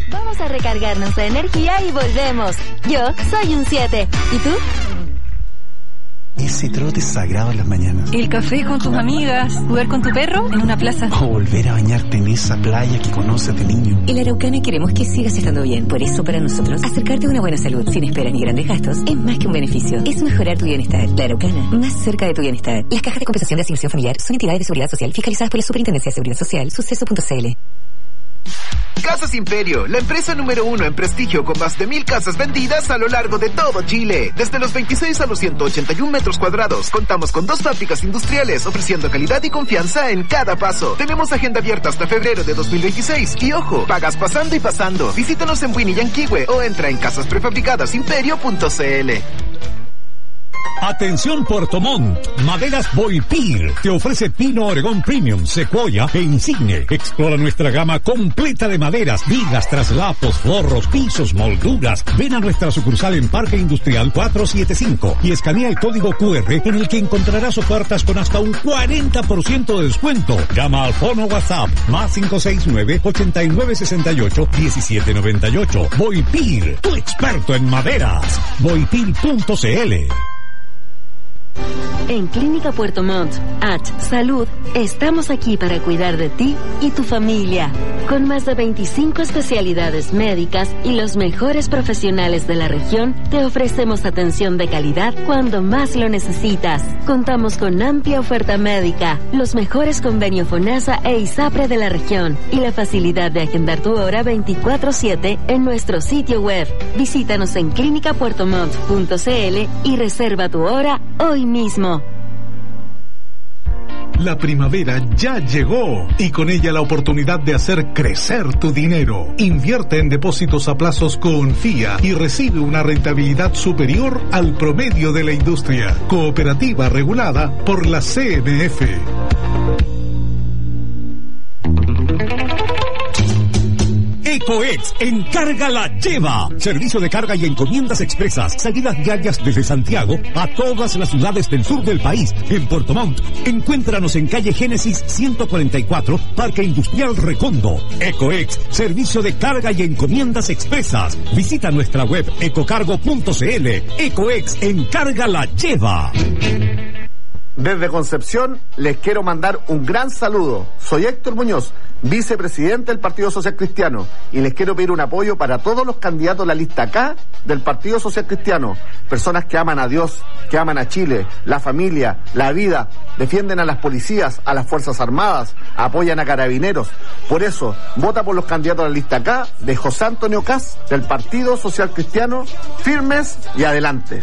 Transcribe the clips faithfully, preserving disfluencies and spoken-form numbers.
Vamos a recargarnos de energía y volvemos. Yo soy un siete. ¿Y tú? Ese trote sagrado en las mañanas. El café con tus amigas, jugar con tu perro en una plaza. O volver a bañarte en esa playa que conoces de niño. En La Araucana queremos que sigas estando bien. Por eso, para nosotros, acercarte a una buena salud sin espera ni grandes gastos es más que un beneficio. Es mejorar tu bienestar. La Araucana, más cerca de tu bienestar. Las cajas de compensación de asignación familiar son entidades de seguridad social fiscalizadas por la Superintendencia de Seguridad Social, suceso punto c l. Casas Imperio, la empresa número uno en prestigio con más de mil casas vendidas a lo largo de todo Chile. Desde los veintiséis a los ciento ochenta y uno metros cuadrados, contamos con dos fábricas industriales ofreciendo calidad y confianza en cada paso. Tenemos agenda abierta hasta febrero de dos mil veintiséis y ojo, pagas pasando y pasando. Visítanos en Winnie Yanquihue o entra en casas prefabricadas imperio punto c l. Atención Puerto Montt, Maderas Boipir te ofrece Pino Oregón Premium, Sequoia e Insigne. Explora nuestra gama completa de maderas, vigas, traslapos, forros, pisos, molduras. Ven a nuestra sucursal en Parque Industrial cuatrocientos setenta y cinco y escanea el código cu erre en el que encontrarás ofertas con hasta un cuarenta por ciento de descuento. Llama al fono WhatsApp más cinco seis nueve, ochenta y nueve sesenta y ocho, diecisiete noventa y ocho. Boipir, tu experto en maderas. Boipir punto c l. En Clínica Puerto Montt, H Salud, estamos aquí para cuidar de ti y tu familia. Con más de veinticinco especialidades médicas y los mejores profesionales de la región, te ofrecemos atención de calidad cuando más lo necesitas. Contamos con amplia oferta médica, los mejores convenios FONASA e ISAPRE de la región y la facilidad de agendar tu hora veinticuatro siete en nuestro sitio web. Visítanos en clínica puerto montt punto c l y reserva tu hora hoy mismo. La primavera ya llegó y con ella la oportunidad de hacer crecer tu dinero. Invierte en depósitos a plazos Confía y recibe una rentabilidad superior al promedio de la industria. Cooperativa regulada por la C M F. EcoEx, encarga la lleva. Servicio de carga y encomiendas expresas. Salidas diarias desde Santiago a todas las ciudades del sur del país. En Puerto Montt, encuéntranos en calle Génesis ciento cuarenta y cuatro, Parque Industrial Recondo. EcoEx, servicio de carga y encomiendas expresas. Visita nuestra web ecocargo punto c l. EcoEx, encarga la lleva. Desde Concepción les quiero mandar un gran saludo. Soy Héctor Muñoz, vicepresidente del Partido Social Cristiano, y les quiero pedir un apoyo para todos los candidatos de la lista K del Partido Social Cristiano. Personas que aman a Dios, que aman a Chile, la familia, la vida, defienden a las policías, a las Fuerzas Armadas, apoyan a carabineros. Por eso, vota por los candidatos de la lista K de José Antonio Caz, del Partido Social Cristiano, firmes y adelante.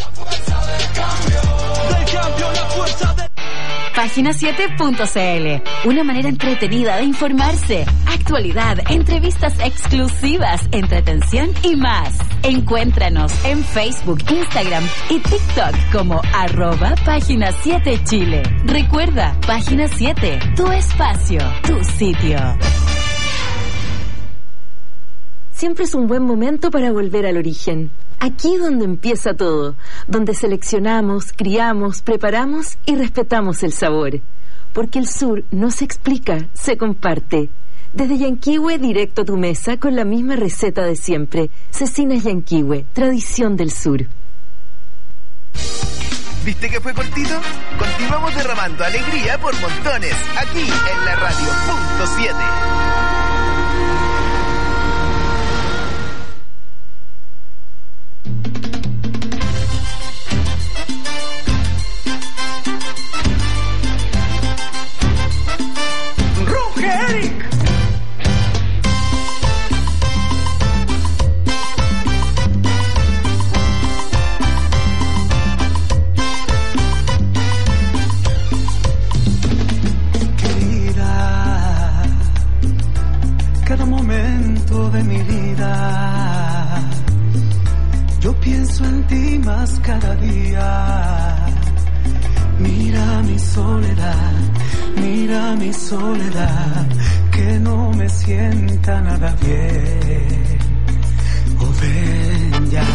Página siete punto c l, una manera entretenida de informarse, actualidad, entrevistas exclusivas, entretención y más. Encuéntranos en Facebook, Instagram y TikTok como arroba Página siete Chile. Recuerda, Página siete, tu espacio, tu sitio. Siempre es un buen momento para volver al origen. Aquí donde empieza todo, donde seleccionamos, criamos, preparamos y respetamos el sabor. Porque el sur no se explica, se comparte. Desde Yanquihue directo a tu mesa con la misma receta de siempre. Cecinas Yanquihue, tradición del sur. ¿Viste que fue cortito? Continuamos derramando alegría por montones, aquí en la radio punto siete. Eric. Querida, cada momento de mi vida, yo pienso en ti más cada día. Mira mi soledad, mira mi soledad, que no me sienta nada bien. Oh, ven ya,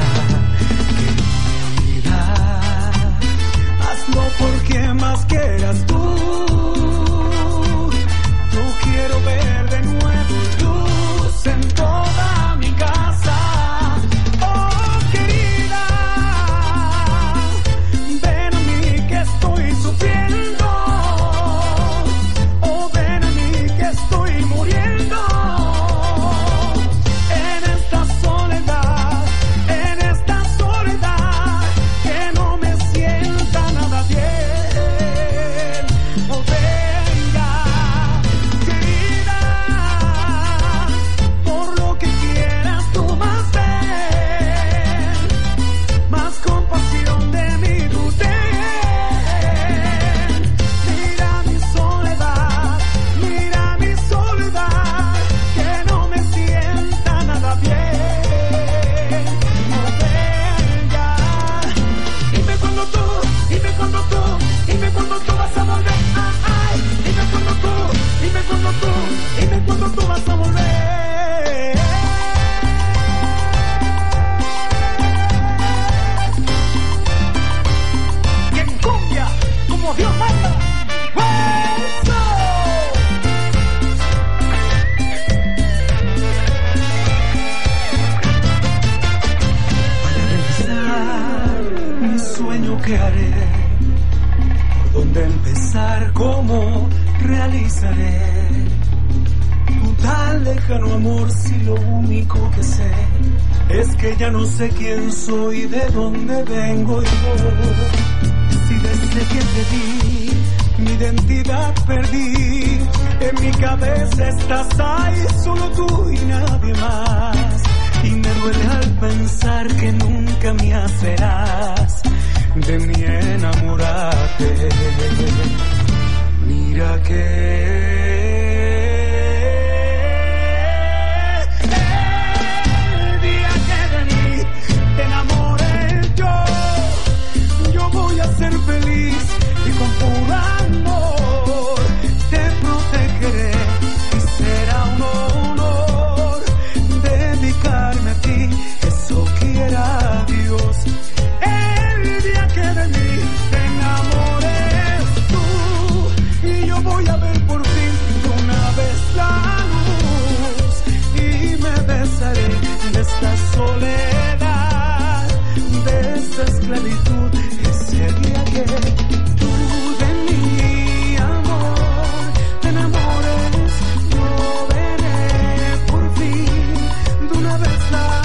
querida, hazlo por quien más quieras tú. No quiero ver de nuevo luz en toda mi casa. qué haré, por dónde empezar, cómo realizaré tu tan lejano amor, si lo único que sé es que ya no sé quién soy, de dónde vengo yo. Si desde que te vi mi identidad perdí, en mi cabeza estás ahí, solo tú y nadie más. Y me duele al pensar que nunca me hacerás de mi enamorarte. Mira que el día que de mí te enamoré yo, yo voy a ser feliz y con puro amor te protegeré y será un honor dedicarme a ti, eso quiera Dios. El día que de mí te enamores tú y yo voy a ver por fin de una vez la luz y me besaré de esta soledad, de esta esclavitud, ese día que tú de mi amor te enamores, yo veré por fin de una vez la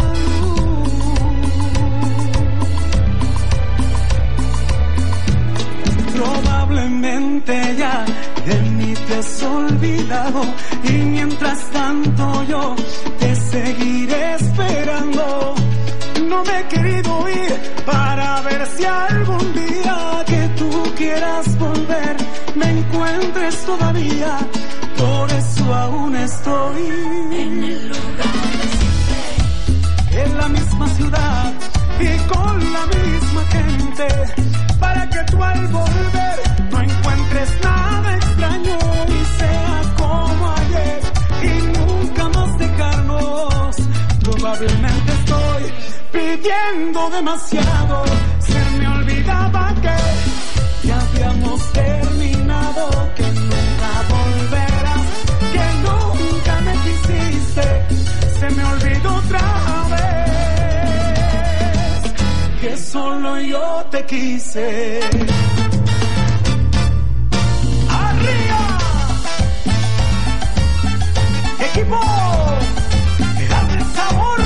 luz. Probablemente ya de mí te has olvidado y mientras tanto yo te seguiré esperando. No me he querido ir para ver si algún día que tú quieras volver me encuentres todavía. Por eso aún estoy en el lugar de siempre, en la misma ciudad y con la misma gente, para que tú al volver no encuentres nada extraño y sea como ayer y nunca más dejarnos. Probablemente estoy pidiendo demasiado, se me olvidaba que ya habíamos terminado, que nunca volverás, que nunca me quisiste, se me olvidó otra vez, que solo yo te quise. ¡Arriba! ¡Equipo! ¡Dame el sabor!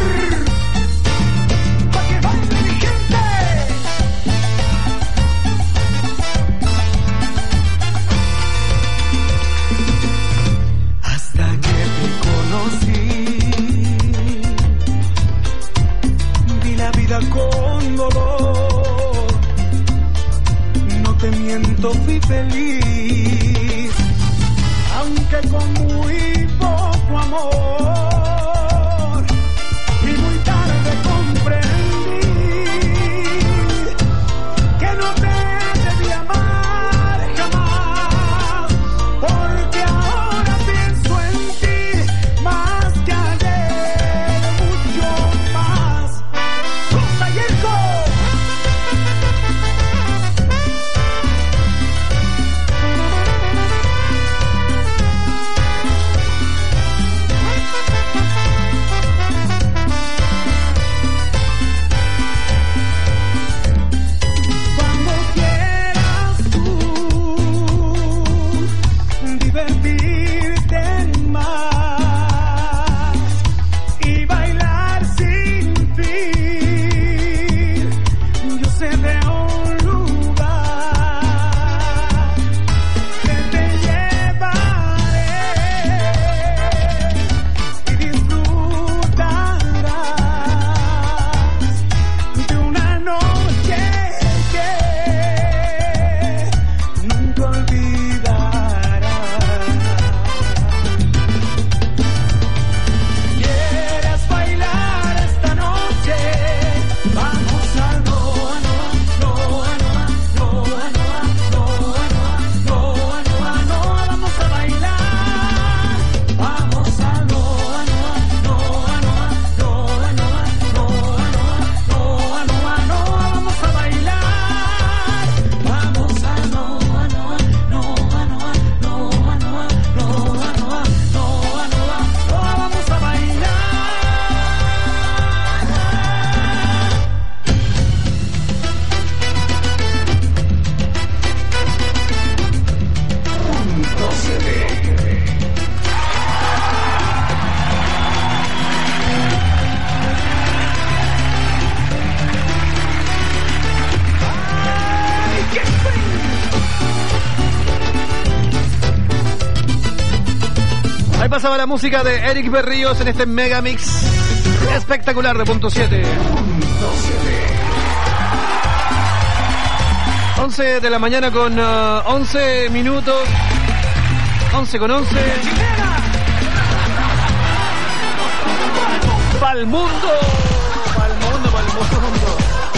Con dolor, no te miento, fui feliz, aunque con muy poco amor, y muy tarde comprendí que no te debí amar jamás, porque ahora pienso en ti más que ayer, mucho más. pasaba la música de Eric Berríos en este Megamix espectacular de Punto siete. once de la mañana con uh, once minutos. once con once. Pa'l mundo. Pa'l mundo, pa'l mundo.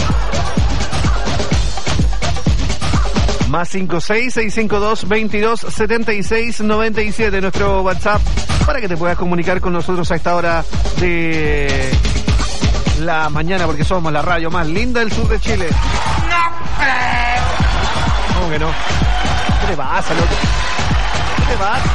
Más cinco seis seis cinco dos veintidós setenta y seis noventa y siete, nuestro WhatsApp, para que te puedas comunicar con nosotros a esta hora de la mañana, porque somos la radio más linda del sur de Chile. No creo. ¿Cómo que no? ¿Qué te pasa, loco? ¿Qué te pasa?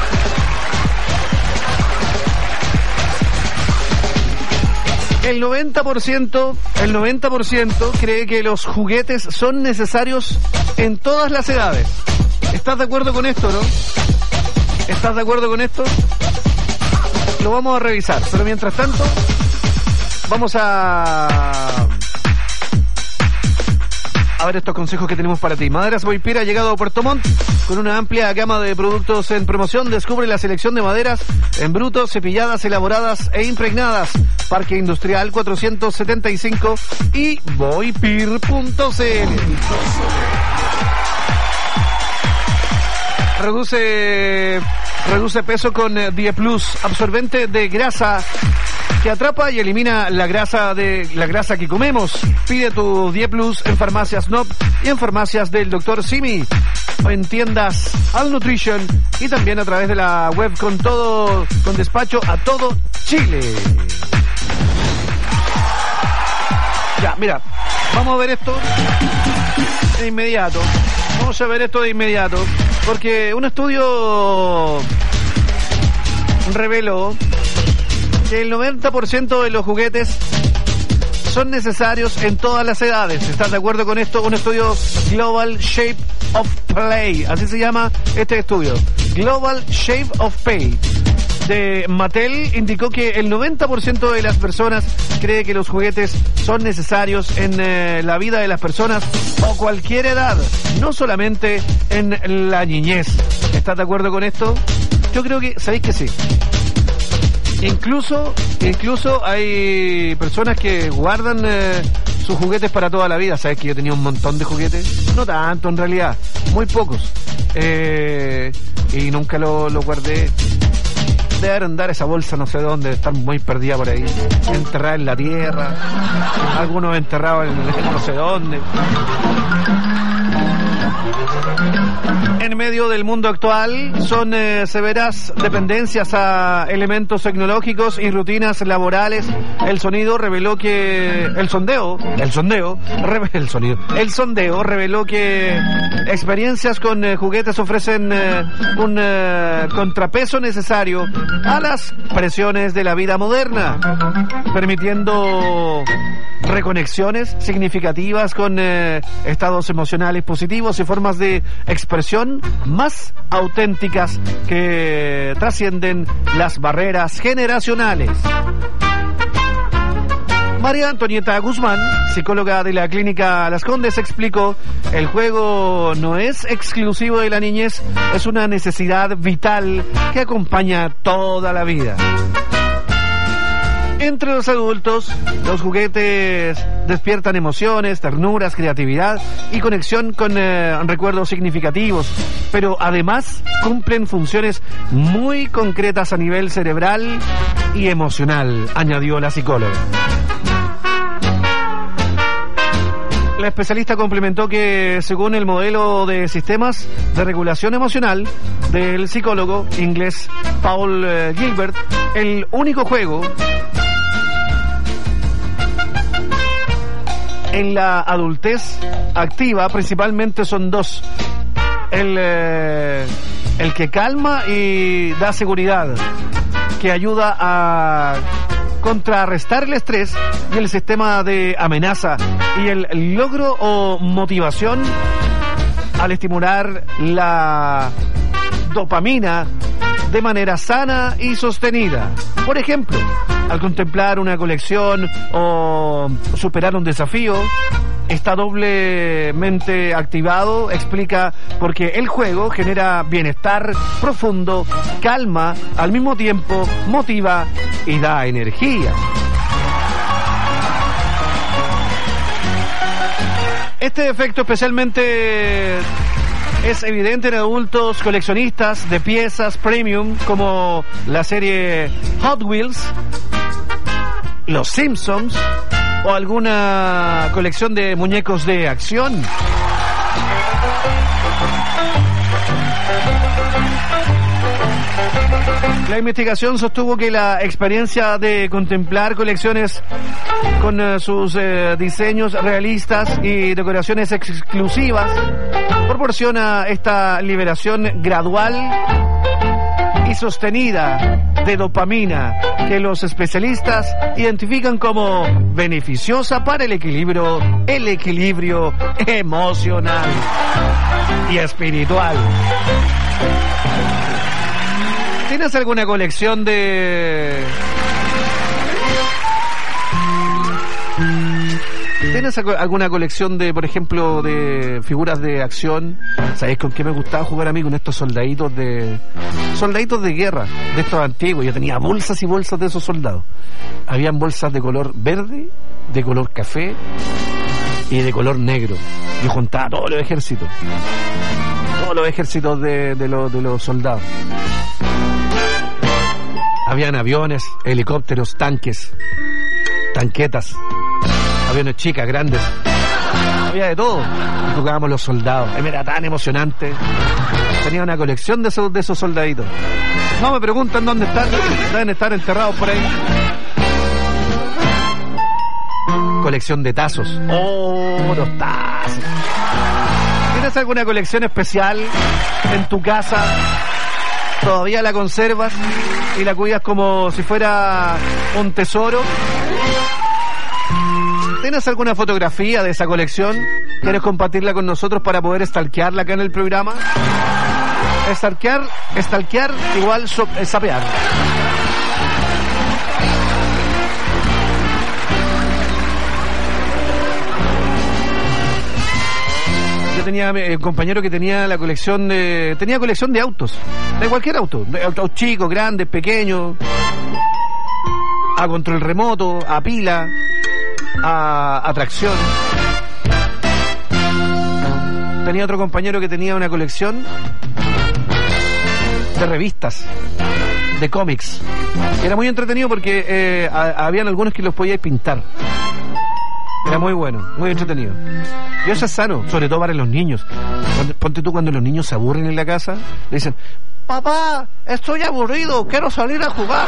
El noventa por ciento, el noventa por ciento cree que los juguetes son necesarios en todas las edades. ¿Estás de acuerdo con esto, no? ¿Estás de acuerdo con esto? Lo vamos a revisar, pero mientras tanto vamos a a ver estos consejos que tenemos para ti. Maderas Boipir ha llegado a Puerto Montt con una amplia gama de productos en promoción. Descubre la selección de maderas en bruto, cepilladas, elaboradas e impregnadas. Parque Industrial cuatrocientos setenta y cinco y boipir punto c l. Reduce, reduce peso con Die Plus, absorbente de grasa que atrapa y elimina la grasa de la grasa que comemos. Pide tu Die Plus en farmacias N O P y en farmacias del doctor Simi, o en tiendas All Nutrition y también a través de la web con todo, con despacho a todo Chile. Ya, mira, vamos a ver esto de inmediato. Vamos a ver esto de inmediato, porque un estudio reveló que el noventa por ciento de los juguetes son necesarios en todas las edades. ¿Estás de acuerdo con esto? Un estudio Global Shape of Play, así se llama este estudio. Global Shape of Play de Mattel indicó que el noventa por ciento de las personas cree que los juguetes son necesarios en eh, la vida de las personas o cualquier edad, no solamente en la niñez. ¿Estás de acuerdo con esto? Yo creo que, ¿sabéis que sí? Incluso, incluso hay personas que guardan eh, sus juguetes para toda la vida. ¿Sabes que yo tenía un montón de juguetes? No tanto en realidad, muy pocos. Eh, y nunca lo, lo guardé. Debe andar esa bolsa no sé dónde, estar muy perdida por ahí, enterrada en la tierra, algunos enterrados en, en no sé dónde. En medio del mundo actual son eh, severas dependencias a elementos tecnológicos y rutinas laborales. El sonido reveló que el sondeo, el sondeo, re, el sonido, el sondeo reveló que experiencias con eh, juguetes ofrecen eh, un eh, contrapeso necesario a las presiones de la vida moderna, permitiendo reconexiones significativas con eh, estados emocionales positivos y formas de expresión más auténticas que trascienden las barreras generacionales. María Antonieta Guzmán, psicóloga de la clínica Las Condes, explicó: el juego no es exclusivo de la niñez, es una necesidad vital que acompaña toda la vida. Entre los adultos, los juguetes despiertan emociones, ternuras, creatividad y conexión con eh, recuerdos significativos, pero además cumplen funciones muy concretas a nivel cerebral y emocional, añadió la psicóloga. La especialista complementó que, según el modelo de sistemas de regulación emocional del psicólogo inglés Paul eh, Gilbert, el único juego en la adultez activa principalmente son dos: el, eh, el que calma y da seguridad, que ayuda a contrarrestar el estrés, y el sistema de amenaza y el logro o motivación al estimular la dopamina de manera sana y sostenida. Por ejemplo, al contemplar una colección o superar un desafío, está doblemente activado, explica por qué el juego genera bienestar profundo, calma, al mismo tiempo motiva y da energía. Este efecto especialmente es evidente en adultos coleccionistas de piezas premium como la serie Hot Wheels, Los Simpsons o alguna colección de muñecos de acción. La investigación sostuvo que la experiencia de contemplar colecciones con uh, sus uh, diseños realistas y decoraciones exclusivas proporciona esta liberación gradual y sostenida de dopamina que los especialistas identifican como beneficiosa para el equilibrio, el equilibrio emocional y espiritual. ¿Tienes alguna colección de... ¿Tienes alguna colección de, por ejemplo, de figuras de acción? ¿Sabes con qué me gustaba jugar a mí? Con estos soldaditos de... Soldaditos de guerra, de estos antiguos. Yo tenía bolsas y bolsas de esos soldados. Habían bolsas de color verde, de color café y de color negro. Yo juntaba todos los ejércitos. Todos los ejércitos de, de, los, de los soldados. Habían aviones, helicópteros, tanques, tanquetas, aviones chicas, grandes. Había de todo. Y jugábamos los soldados. Era tan emocionante. Tenía una colección de esos, de esos soldaditos. No me preguntan dónde están. Deben estar enterrados por ahí. Colección de tazos. Oh, los tazos. ¿Tienes alguna colección especial en tu casa? ¿Todavía la conservas y la cuidas como si fuera un tesoro? ¿Tienes alguna fotografía de esa colección? ¿Quieres compartirla con nosotros para poder stalkearla acá en el programa? Stalkear, stalkear igual so, eh, sapear. Yo tenía eh, un compañero que tenía la colección de... Tenía colección de autos. De cualquier auto. De autos chicos, grandes, pequeños. A control remoto, a pila, a, a tracción. Tenía otro compañero que tenía una colección de revistas, de cómics. Era muy entretenido porque eh, a, habían algunos que los podíais pintar. Era muy bueno, muy entretenido. Y eso es sano, sobre todo para los niños. Cuando, ponte tú cuando los niños se aburren en la casa, le dicen: papá, estoy aburrido, quiero salir a jugar.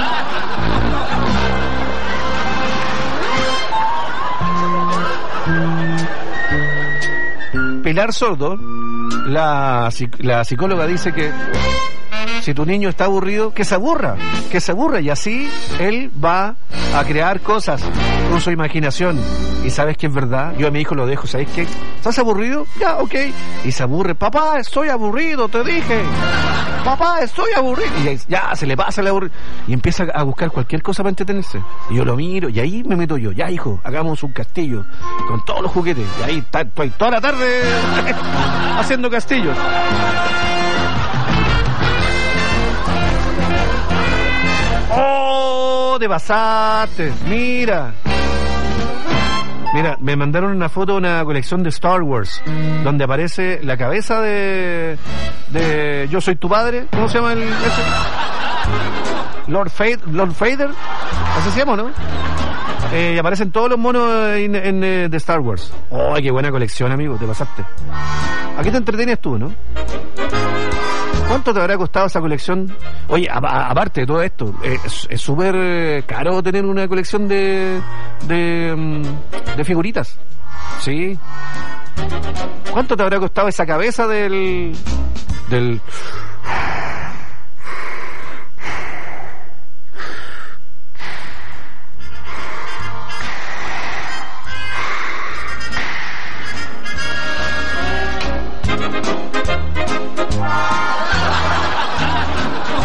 Pilar Sordo, la, la psicóloga, dice que si tu niño está aburrido, que se aburra, que se aburra, y así él va a crear cosas con su imaginación. Y sabes que es verdad, yo a mi hijo lo dejo, ¿sabes qué? ¿Estás aburrido? Ya, ok. Y se aburre: papá, estoy aburrido, te dije. Papá, estoy aburrido. Y ya, se le pasa el aburrido. Y empieza a buscar cualquier cosa para entretenerse. Y yo lo miro, y ahí me meto yo. Ya, hijo, hagamos un castillo con todos los juguetes. Y ahí está, estoy toda la tarde haciendo castillos. ¡Oh! Te pasaste. Mira. Mira, me mandaron una foto de una colección de Star Wars, donde aparece la cabeza de... de Yo soy tu padre. ¿Cómo se llama el ese? Lord Vader. Lord Vader. Así se llama, ¿no? Eh, y aparecen todos los monos en, en, en, de Star Wars. ¡Oh, qué buena colección, amigo! Te pasaste. Aquí te entretienes tú, ¿no? ¿Cuánto te habrá costado esa colección? Oye, a, a, aparte de todo esto, es súper eh, caro tener una colección de, de de figuritas. Sí. ¿Cuánto te habrá costado esa cabeza del del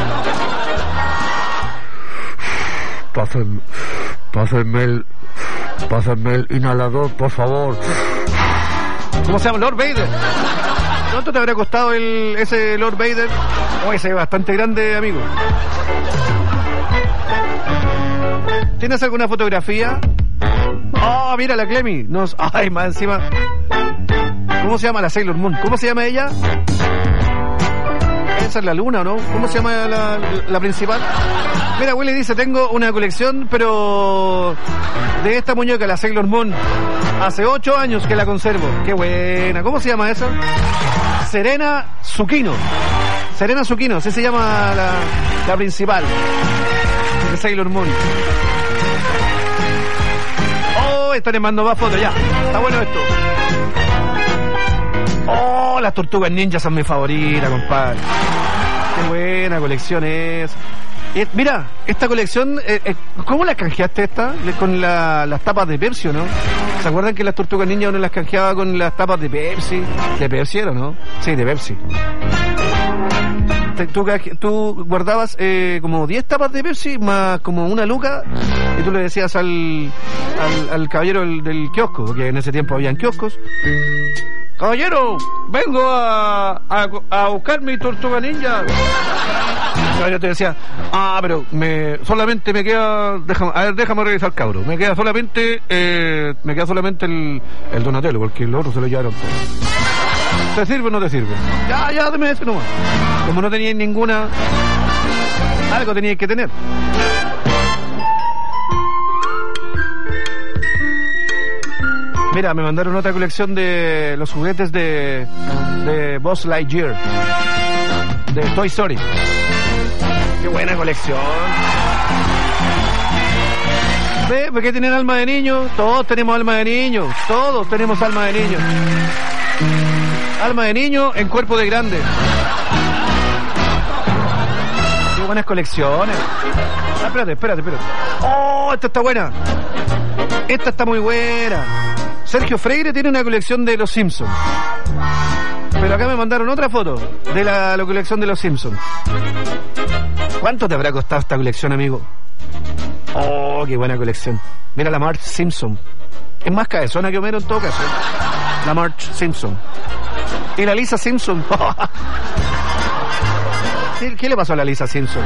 Pásenme, pásenme el, Pásenme el inhalador, por favor. ¿Cómo se llama? Lord Vader. ¿Cuánto te habrá costado el, ese Lord Vader? Oh, ese es bastante grande, amigo. ¿Tienes alguna fotografía? Oh, mira la Clemi. Nos... Ay, más encima. ¿Cómo se llama la Sailor Moon? ¿Cómo se llama ella? Esa es la luna, ¿no? ¿Cómo se llama la, la principal? Mira, Willy dice, tengo una colección, pero de esta muñeca, la Sailor Moon. Hace ocho años que la conservo. Qué buena. ¿Cómo se llama esa? Serena Tsukino. Serena Tsukino, así se llama la, la principal de Sailor Moon. Oh, están mandando más fotos ya. Está bueno esto. Oh, las tortugas ninjas son mi favorita, compadre. Qué buena colección es. Eh, mira, esta colección, eh, eh, ¿cómo la canjeaste esta? Con la, las tapas de Pepsi, ¿o no? ¿Se acuerdan que las tortugas ninjas uno las canjeaba con las tapas de Pepsi? ¿De Pepsi era, no? Sí, de Pepsi. Tú, tú guardabas eh, como diez tapas de Pepsi más como una luca y tú le decías al, al, al caballero del, del kiosco, porque en ese tiempo habían kioscos: caballero, vengo a, a, a buscar mi tortuga ninja. El caballero te decía: ah, pero me solamente me queda, déjame, a ver, déjame revisar, cabro, me queda solamente eh, me queda solamente el, el Donatello, porque el otro se lo llevaron todo. ¿Te sirve o no te sirve? Ya, ya, deme ese nomás. Como no teníais ninguna, algo teníais que tener. Mira, me mandaron otra colección de los juguetes de, de Buzz Lightyear, de Toy Story. Qué buena colección. ¿Ve? ¿Por qué tienen alma de niño? Todos tenemos alma de niño. Todos tenemos alma de niño. Alma de niño en cuerpo de grande. Qué buenas colecciones. Ah, espérate, espérate, espérate. Oh, esta está buena. Esta está muy buena. Sergio Freire tiene una colección de Los Simpsons. Pero acá me mandaron otra foto de la, la colección de Los Simpsons. ¿Cuánto te habrá costado esta colección, amigo? Oh, qué buena colección. Mira la Marge Simpson. Es más cabezona que Homero en todo caso. La Marge Simpson. Y la Lisa Simpson. ¿Qué, ¿Qué le pasó a la Lisa Simpson?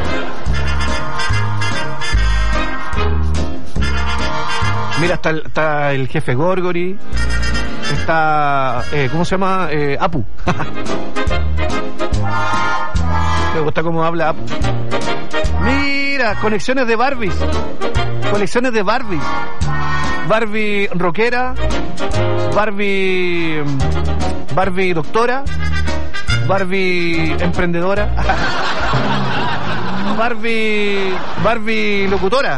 Mira, está el, está el jefe Gorgory. Está... Eh, ¿Cómo se llama? Eh, Apu. Me gusta cómo habla Apu. Mira, colecciones de Barbies. Colecciones de Barbies. Barbie rockera. Barbie... Barbie doctora. Barbie emprendedora. Barbie... Barbie locutora.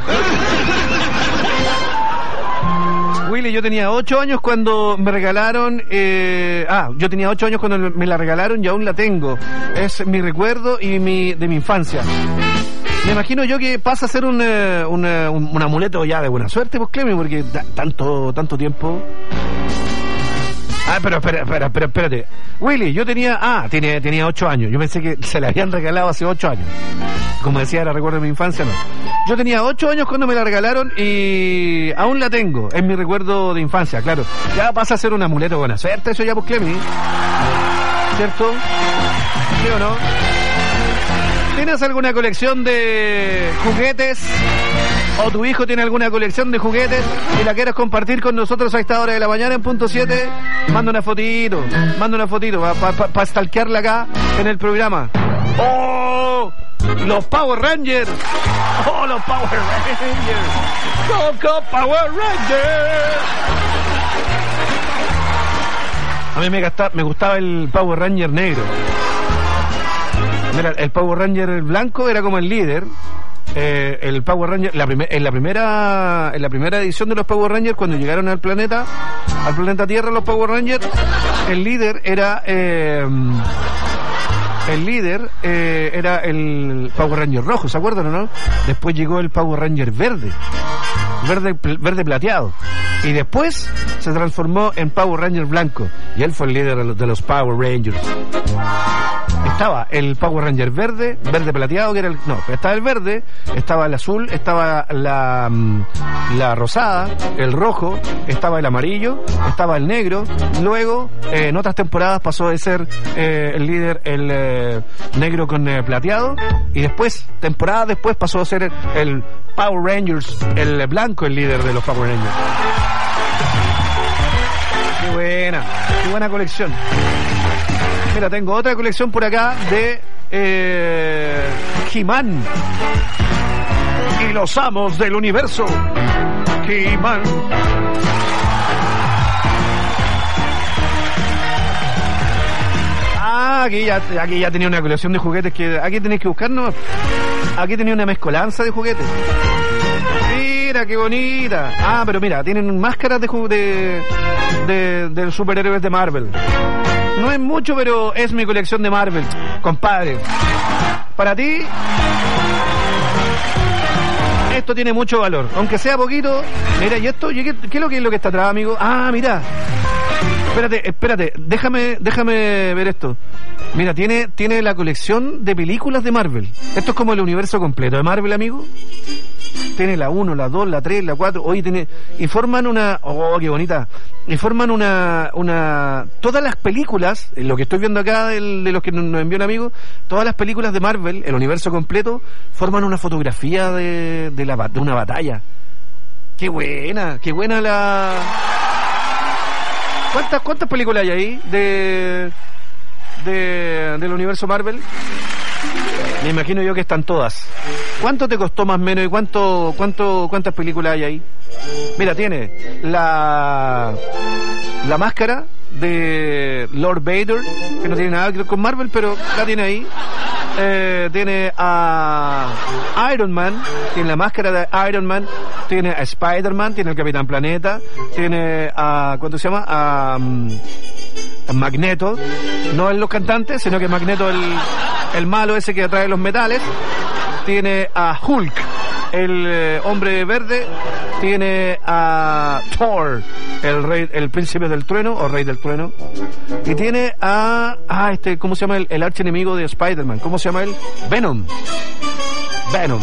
Willy, yo tenía ocho años cuando me regalaron... Eh, ah, yo tenía ocho años cuando me la regalaron y aún la tengo. Es mi recuerdo y mi de mi infancia. Me imagino yo que pasa a ser un, un, un, un amuleto ya de buena suerte, pues, Clemi, porque da, tanto, tanto tiempo... Ah, pero espera, espera, espera, espérate. Willy, yo tenía... Ah, tenía, tenía ocho años. Yo pensé que se la habían regalado hace ocho años. Como decía, era recuerdo de mi infancia, no. Yo tenía ocho años cuando me la regalaron y aún la tengo. Es mi recuerdo de infancia, claro. Ya pasa a ser un amuleto de buena suerte, eso ya, pues, Clemi. ¿Cierto? ¿Sí o no? ¿Tienes alguna colección de juguetes? ¿O tu hijo tiene alguna colección de juguetes y la quieres compartir con nosotros a esta hora de la mañana en punto siete? Manda una fotito, manda una fotito para pa, pa, pa stalkearla acá en el programa. ¡Oh! ¡Los Power Rangers! ¡Oh, los Power Rangers! ¡Go, go, Power Rangers! A mí me, gastaba, me gustaba el Power Ranger negro. Mira, el Power Ranger blanco era como el líder. Eh, el Power Ranger, la primer, en la primera en la primera edición de los Power Rangers, cuando llegaron al planeta, al planeta Tierra, los Power Rangers, el líder era eh, el líder eh, era el Power Ranger rojo, ¿se acuerdan o no? Después llegó el Power Ranger verde, verde, verde plateado, y después se transformó en Power Ranger blanco, y él fue el líder de los Power Rangers. estaba el Power Ranger verde, verde plateado, que era el... No, estaba el verde, estaba el azul, estaba la, la rosada, el rojo, estaba el amarillo, estaba el negro. Luego, eh, en otras temporadas pasó de ser eh, el líder el eh, negro con eh, plateado, y después, temporada después, pasó a ser el, el Power Rangers, el blanco, el líder de los Power Rangers. Qué buena, qué buena colección. Mira, tengo otra colección por acá de eh, He-Man y los amos del universo. He-Man. Ah, aquí ya, aquí ya tenía una colección de juguetes que aquí tenéis que buscarnos. Aquí tenía una mezcolanza de juguetes. Mira, qué bonita. Ah, pero mira, tienen máscaras de, de, de, de superhéroes de Marvel. No es mucho, pero es mi colección de Marvel, compadre. Para ti, esto tiene mucho valor, aunque sea poquito. Mira, ¿y esto? ¿Qué, qué es lo que es lo que está atrás, amigo? Ah, mira. Espérate, espérate, déjame, déjame ver esto. Mira, tiene, tiene la colección de películas de Marvel. Esto es como el universo completo de Marvel, amigo. Tiene la uno, la dos, la tres, la cuatro. Hoy tiene... Y forman una... Oh, qué bonita. Y forman una... una todas las películas, lo que estoy viendo acá del, de los que nos envió un amigo, todas las películas de Marvel, el universo completo, forman una fotografía de, de, la, de una batalla. Qué buena, qué buena la... ¿Cuántas, cuántas películas hay ahí de, de del universo Marvel? Me imagino yo que están todas. ¿Cuánto te costó más o menos y cuánto, cuánto, cuántas películas hay ahí? Mira, tiene la la máscara de Lord Vader, que no tiene nada que ver con Marvel, pero la tiene ahí. Eh, tiene a Iron Man, tiene la máscara de Iron Man, tiene a Spider-Man, tiene el Capitán Planeta, tiene a... ¿cuánto se llama? A... a Magneto, no en los cantantes, sino que Magneto el, el malo ese que atrae los metales. Tiene a Hulk, el eh, hombre verde. Tiene a Thor, el rey, el príncipe del trueno o rey del trueno. Y tiene a ah este ¿cómo se llama el, el archienemigo de Spider-Man? ¿Cómo se llama él? Venom. Venom.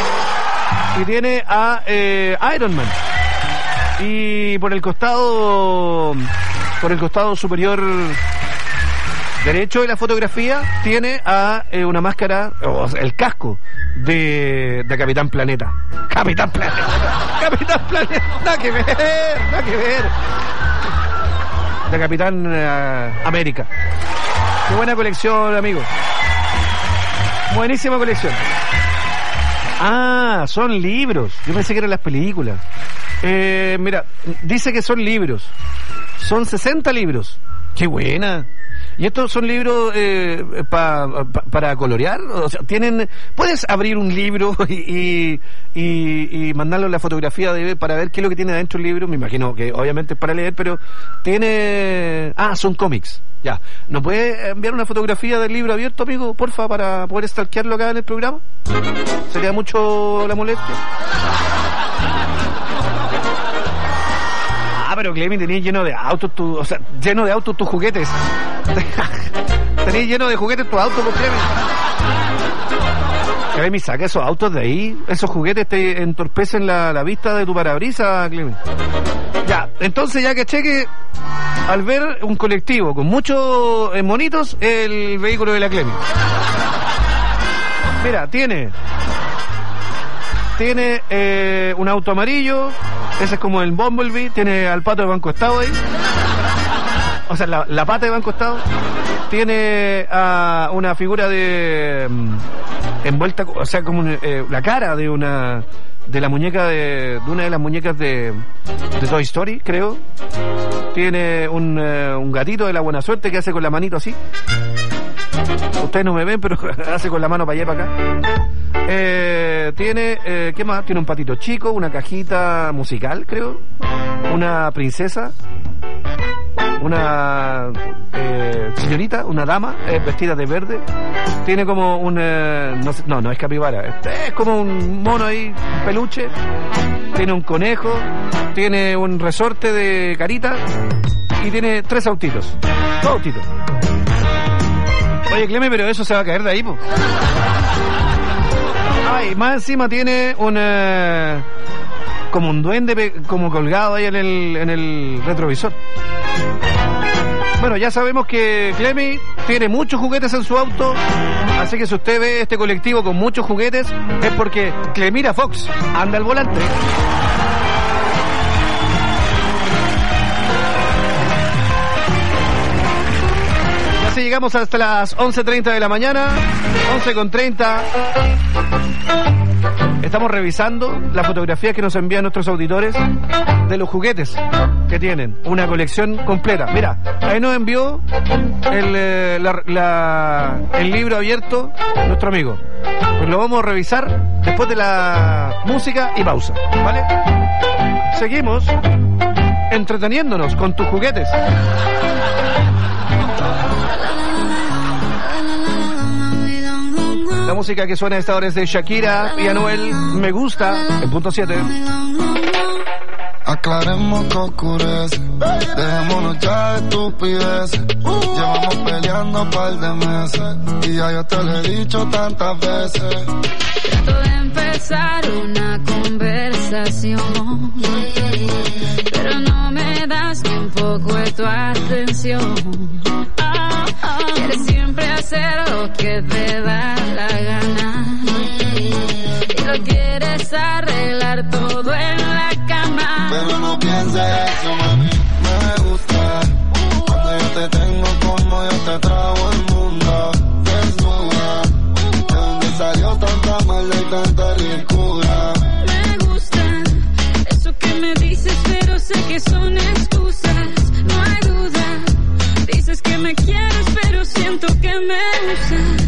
Y tiene a eh, Iron Man. Y por el costado por el costado superior derecho de la fotografía tiene a eh, una máscara, o sea, el casco de, de Capitán Planeta. Capitán Planeta. Capitán Planeta. Nada que ver, nada que ver. De Capitán uh, América. Qué buena colección, amigo. Buenísima colección. Ah, son libros. Yo pensé que eran las películas. Eh, mira, dice que son libros. Son sesenta libros. Qué buena. ¿Y estos son libros eh, pa, pa, para colorear? O sea, tienen, ¿puedes abrir un libro y, y, y mandarlo la fotografía de, para ver qué es lo que tiene adentro el libro? Me imagino que obviamente es para leer, pero tiene... Ah, son cómics. Ya. ¿Nos puede enviar una fotografía del libro abierto, amigo, porfa, para poder stalkearlo acá en el programa? ¿Sería mucho la molestia? Ah, pero Clemen, tenías lleno de autos, tu, o sea, lleno de autos tus juguetes. Tenías lleno de juguetes tu auto, pues, Clemen. Clemen, saca esos autos de ahí. Esos juguetes te entorpecen la, la vista de tu parabrisas, Clemen. Ya, entonces ya que cheque, al ver un colectivo con muchos eh, monitos, el vehículo de la Clemen. Mira, tiene... Tiene eh, un auto amarillo. Ese es como el Bumblebee. Tiene al pato de Banco Estado ahí. O sea, la, la pata de Banco Estado. Tiene a uh, una figura de... Um, envuelta, o sea, como un, eh, la cara de una... De la muñeca de... De una de las muñecas de... De Toy Story, creo. Tiene un, uh, un gatito de la buena suerte que hace con la manito así. Ustedes no me ven, pero hace con la mano para allá y para acá. Eh, tiene, eh, ¿qué más? Tiene un patito chico, una cajita musical, creo. Una princesa. Una eh, señorita, una dama, eh, vestida de verde. Tiene como un... Eh, no, no, no es capibara. Es como un mono ahí, un peluche. Tiene un conejo. Tiene un resorte de carita. Y tiene tres autitos. Dos autitos. Oye, Cleme, pero eso se va a caer de ahí, po. Ay, más encima tiene una... como un duende pe- como colgado ahí en el, en el retrovisor. Bueno, ya sabemos que Clemi tiene muchos juguetes en su auto, así que si usted ve este colectivo con muchos juguetes, es porque Clemira Fox anda al volante. Y así llegamos hasta las once treinta de la mañana, once con treinta. Estamos revisando las fotografías que nos envían nuestros auditores de los juguetes que tienen. Una colección completa. Mira, ahí nos envió el, eh, la, la, el libro abierto nuestro amigo. Pues lo vamos a revisar después de la música y pausa, ¿vale? Seguimos entreteniéndonos con tus juguetes. La música que suena a esta hora es de Shakira y Anuel, Me Gusta, en punto siete. Aclaremos que oscurece, dejémonos ya de estupideces. Llevamos peleando un par de meses y ya yo te lo he dicho tantas veces. Trato de empezar una conversación, pero no me das ni un poco de tu atención. Quieres siempre hacer lo que te da la gana y lo quieres arreglar todo en la cama. Pero no pienses eso, mami, me gusta cuando yo te tengo como yo te trago el mundo. Desnuda, de donde salió tanta maldad y tanta ricura. Me gusta eso que me dices, pero sé que son excusas. No hay duda, dices que me quieres, pero siento que me usas.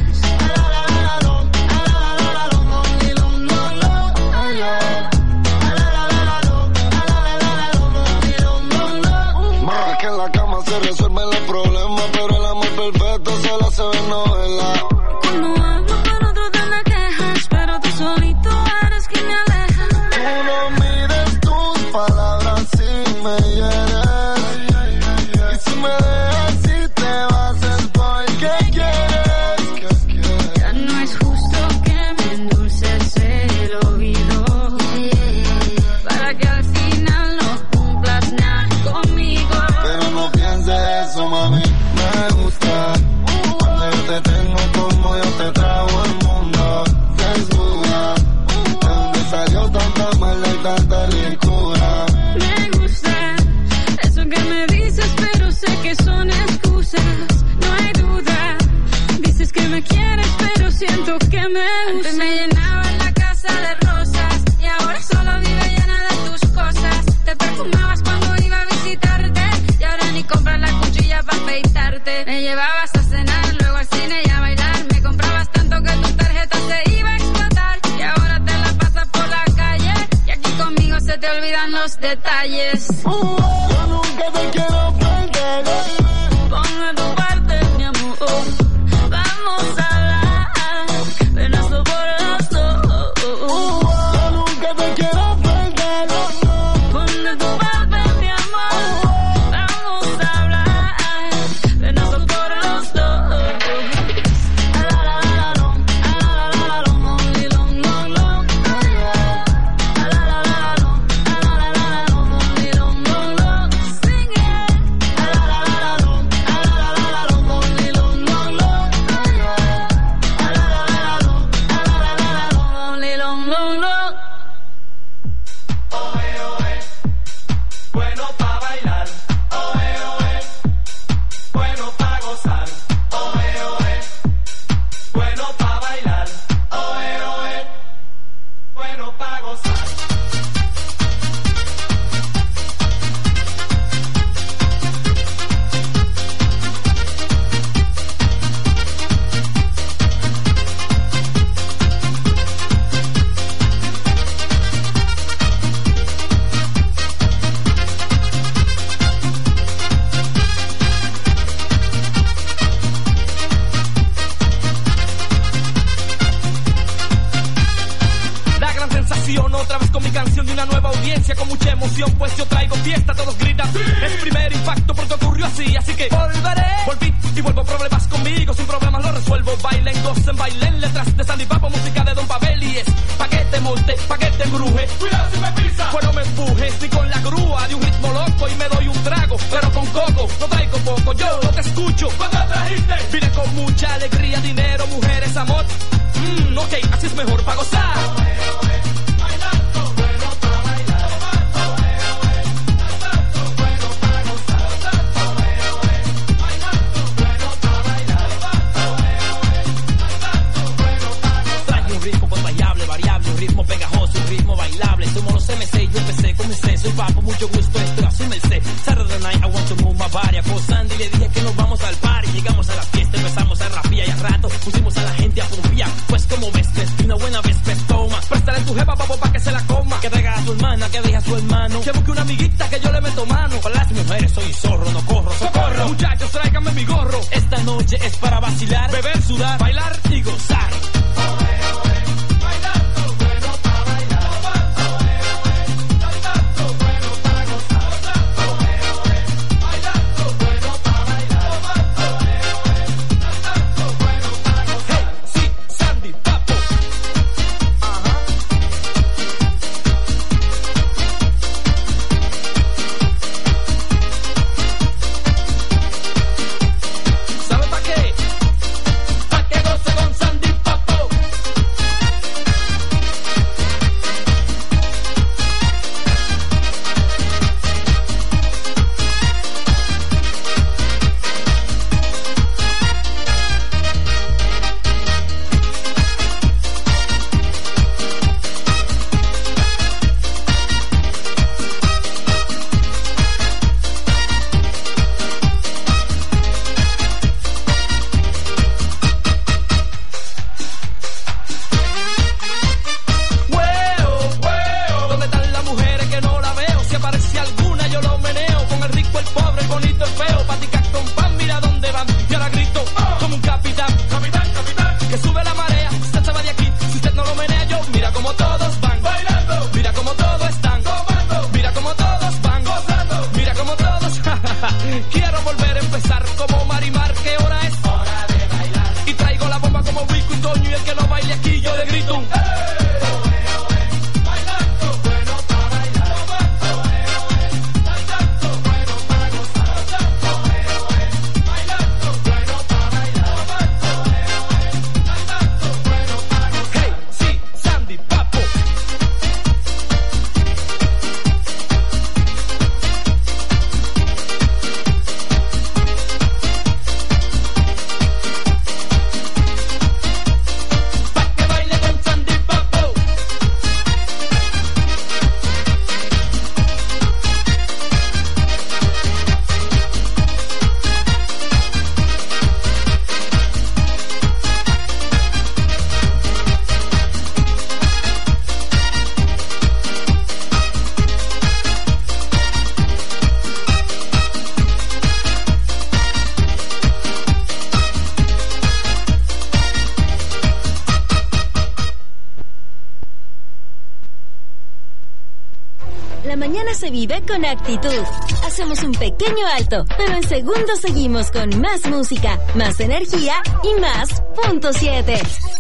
Más que en la cama se resuelven los problemas, pero el amor perfecto solo se ve en novela. Cuando hablo con otro te me quejas, pero tú solito eres quien me aleja. Tú no mires tus palabras si me hieres, y si me dejas si te vas es porque quieres. Ya no es justo que me endulces el oído para que al final no cumplas nada conmigo. Pero no pienses eso, mami, me gusta cuando yo te tengo como yo te trago el mundo. Desnuda, de donde salió tanta maldad y tanta ricura. Me gusta eso que me dices, pero sé que son excusas. No hay duda, dices que me quieres, pero siento que me usas. Antes me llenaba la casa de rosas y ahora solo vive llena de tus cosas. Te perfumabas cuando iba a visitarte y ahora ni compras la cuchilla para afeitarte. Me llevabas a cenar, luego al cine y a bailar. Me comprabas tanto que tu tarjeta se iba a explotar y ahora te la pasas por la calle y aquí conmigo se te olvidan los detalles. Uh, yo nunca te quiero perder. Pon de tu parte, mi amor. Vamos a hablar, ven a por los dos. Uh, yo nunca te quiero perder. Pon de tu parte, mi amor. Vamos a hablar, ven a por los dos. mucha emoción, pues yo traigo fiesta, todos gritan. Es primer impacto porque ocurrió así, así que volveré. Volví y vuelvo, problemas conmigo, sin problemas lo resuelvo. Bailen, gocen, bailen, letras de Sandy Papo, música de Don Pavel y es pa' que te monte, pa' que te embruje. Cuidado si me pisa. Pues no me empujes ni con la grúa de un ritmo loco y me doy un trago, pero con coco, no traigo poco, yo no te escucho. ¿Cuándo trajiste? Vine con mucha alegría, dinero, mujeres, amor. Mmm, ok, así es mejor pa' gozar. Ritmo pegajoso, un ritmo bailable. Somos los M C, yo empecé, comencé. Soy Papo, mucho gusto, esto así me sé. Saturday night, I want to move my body. A Sandy le dije que nos vamos al party. Llegamos a la fiesta, empezamos a rapear y al rato pusimos a la gente a pompear. Pues como ves, ves, una buena vez, ves, toma. Préstale tu jefa, papo, pa' que se la coma. Que traiga a su hermana, que deje a su hermano. Que busque una amiguita que yo le meto mano. Para las mujeres soy zorro, no corro, socorro. Muchachos, tráiganme mi gorro. Esta noche es para vacilar, beber, sudar, bailar y gozar. Se vive con actitud. Hacemos un pequeño alto, pero en segundos seguimos con más música, más energía y más punto siete.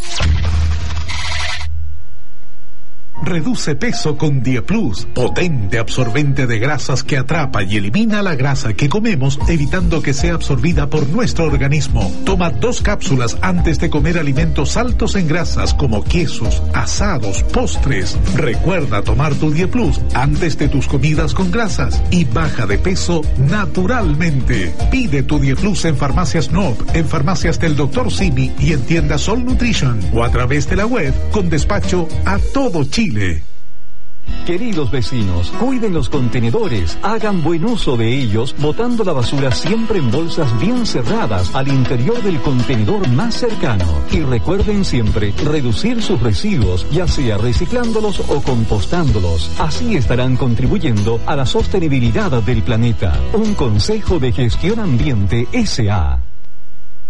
Reduce peso con Dieplus, potente absorbente de grasas que atrapa y elimina la grasa que comemos, evitando que sea absorbida por nuestro organismo. Toma dos cápsulas antes de comer alimentos altos en grasas como quesos, asados, postres. Recuerda tomar tu Dieplus antes de tus comidas con grasas y baja de peso naturalmente. Pide tu Dieplus en Farmacias Nob, en farmacias del doctor Simi y en tiendas Sol Nutrition o a través de la web con despacho a todo Chile. Queridos vecinos, cuiden los contenedores, hagan buen uso de ellos, botando la basura siempre en bolsas bien cerradas al interior del contenedor más cercano. Y recuerden siempre reducir sus residuos, ya sea reciclándolos o compostándolos. Así estarán contribuyendo a la sostenibilidad del planeta. Un consejo de Gestión Ambiente S A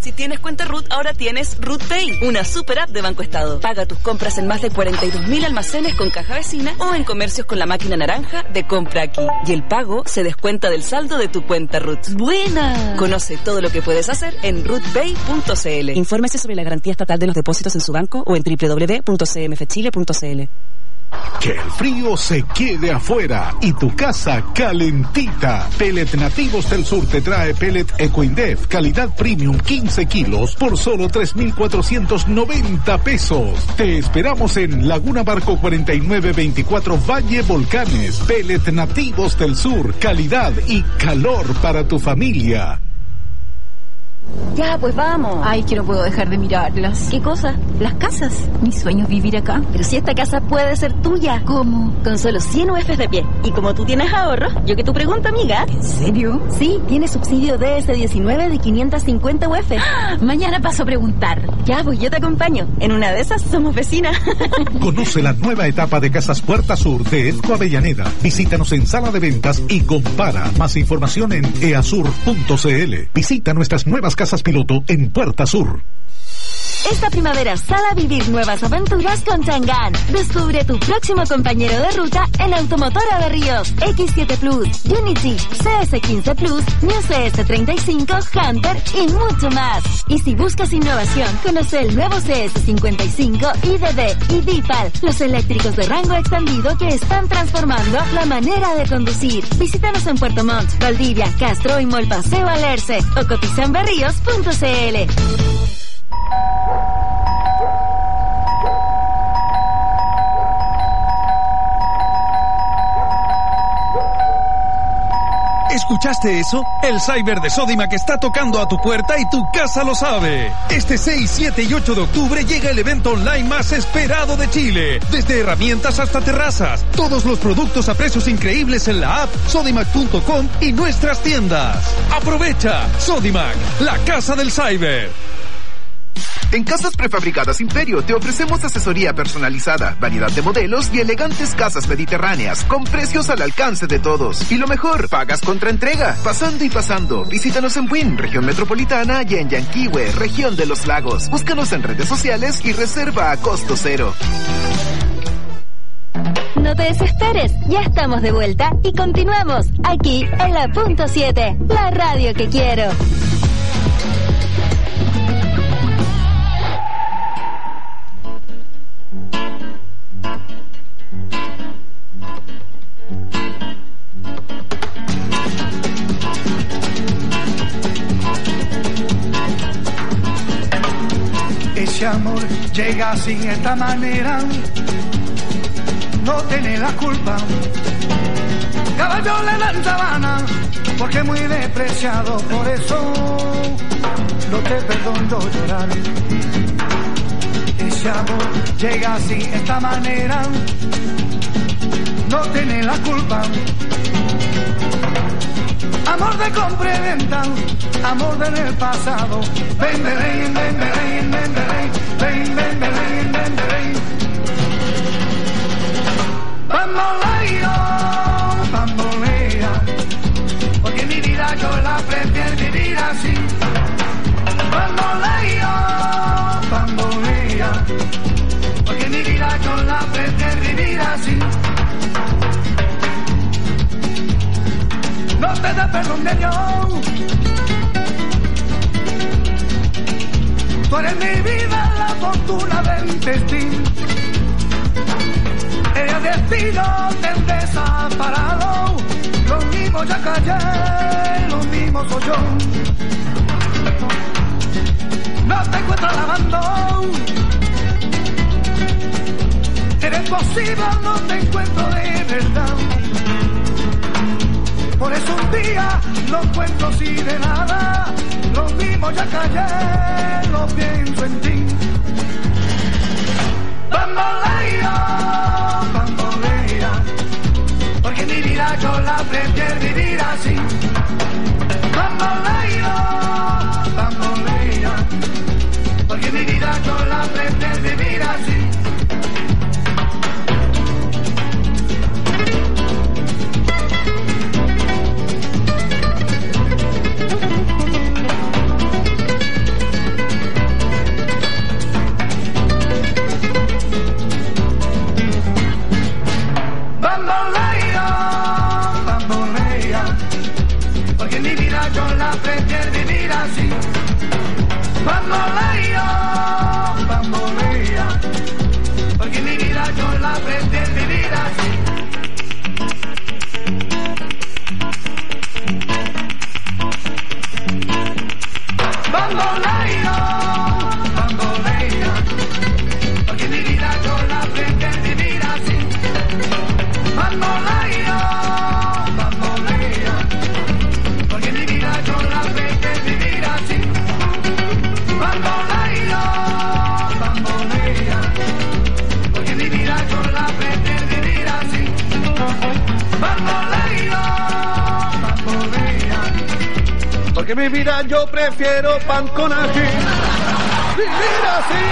Si tienes cuenta Ruth, ahora tienes Ruth Pay, una super app de Banco Estado. Paga tus compras en más de cuarenta y dos mil almacenes con caja vecina o en comercios con la máquina naranja de Compra Aquí. Y el pago se descuenta del saldo de tu cuenta Ruth. ¡Buena! Conoce todo lo que puedes hacer en ruth pay punto c l. Infórmese sobre la garantía estatal de los depósitos en su banco o en doble u doble u doble u punto c m f chile punto c l. Que el frío se quede afuera y tu casa calentita. Pellet Nativos del Sur te trae pellet Ecoindef, calidad premium quince kilos por solo tres mil cuatrocientos noventa pesos. Te esperamos en Laguna Barco cuarenta y nueve veinticuatro Valle Volcanes. Pellet Nativos del Sur, calidad y calor para tu familia. Ya, pues vamos. Ay, que no puedo dejar de mirarlas. ¿Qué cosa? Las casas. Mi sueño es vivir acá. Pero si esta casa puede ser tuya. ¿Cómo? Con solo cien U Fs de pie. Y como tú tienes ahorros, yo que tu pregunta, amiga. ¿En serio? Sí, tiene subsidio D S diecinueve de quinientos cincuenta U F. ¡Ah! Mañana paso a preguntar. Ya, pues yo te acompaño. En una de esas somos vecinas. Conoce la nueva etapa de Casas Puerta Sur de Edco Avellaneda. Visítanos en sala de ventas y compara. Más información en easur punto c l. Visita nuestras nuevas casas piloto en Puerta Sur. Esta primavera sal a vivir nuevas aventuras con Chang'an. Descubre tu próximo compañero de ruta en Automotora de Ríos, equis siete Plus, Unity, C S quince Plus, New C S treinta y cinco, Hunter y mucho más. Y si buscas innovación, conoce el nuevo C S cincuenta y cinco, I D D y Dipal, los eléctricos de rango extendido que están transformando la manera de conducir. Visítanos en Puerto Montt, Valdivia, Castro y Molpaseo Alerce o cotiza en berríos punto c l. ¿Escuchaste eso? El Cyber de Sodimac está tocando a tu puerta y tu casa lo sabe. Este seis, siete y ocho de octubre llega el evento online más esperado de Chile. Desde herramientas hasta terrazas. Todos los productos a precios increíbles en la app sodimac punto com y nuestras tiendas. Aprovecha. Sodimac, la casa del cyber. En Casas Prefabricadas Imperio te ofrecemos asesoría personalizada, variedad de modelos y elegantes casas mediterráneas con precios al alcance de todos. Y lo mejor, pagas contra entrega, pasando y pasando. Visítanos en Buin, región metropolitana, y en Yanquihue, región de los lagos. Búscanos en redes sociales y reserva a costo cero. No te desesperes, ya estamos de vuelta y continuamos aquí en la punto siete, la radio que quiero. Ese amor llega así de esta manera, no tiene la culpa. Caballo le dan sabana, porque es muy despreciado, por eso no te perdono llorar. Ese amor llega así de esta manera, no tiene la culpa. Amor de compra y venta, amor del pasado. Ven, ven, ven, ven, ven, ven, ven, ven, ven, ven, ven, ven. Bamboleo, bambolea, porque mi vida yo la prefiero vivir así. Bamboleo, bambolea, porque mi vida yo la prefiero vivir así. No te da perdón de Dios. Tú eres mi vida, la fortuna del destino. El destino te desamparado. Lo mismo ya callé, lo mismo soy yo. No te encuentro lavando. Eres posible, no te encuentro de verdad. Por eso un día no encuentro así de nada. Lo mismo ya callé, lo pienso en ti. Bambolea, bambolea, porque mi vida yo la prefiero vivir así. Bambolea, bambolea, porque mi vida yo la prefiero vivir así. Porque mi vida yo prefiero pan con ají. Vivir así.